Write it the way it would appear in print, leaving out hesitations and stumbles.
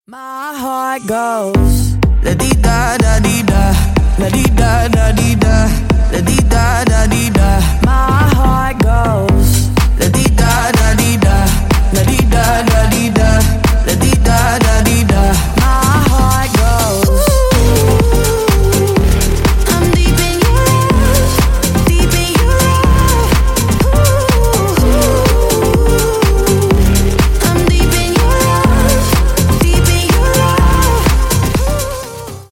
My heart goes la di da da di da, la di da da di da, la di da da di da. My